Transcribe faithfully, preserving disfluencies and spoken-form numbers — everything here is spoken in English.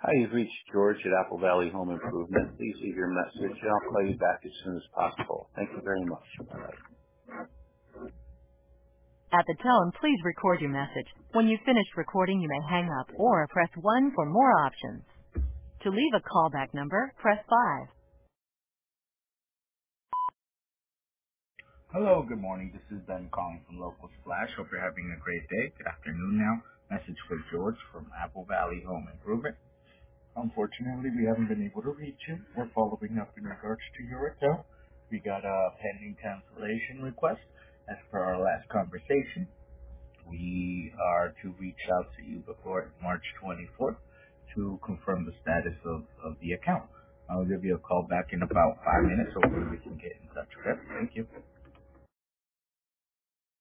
Hi, you've reached George at Apple Valley Home Improvement. Please leave your message and I'll call you back as soon as possible. Thank you very much. Bye-bye. At the tone, please record your message. When you've finished recording, you may hang up or press one for more options. To leave a callback number, press five. Hello, good morning. This is Ben calling from Local Splash. Hope you're having a great day. Good afternoon now. Message for George from Apple Valley Home Improvement. Unfortunately, we haven't been able to reach you. We're following up in regards to your account. We got a pending cancellation request. As per our last conversation, we are to reach out to you before March twenty-fourth to confirm the status of, of the account. I'll give you a call back in about five minutes. Hopefully we can get in touch. Okay? Thank you.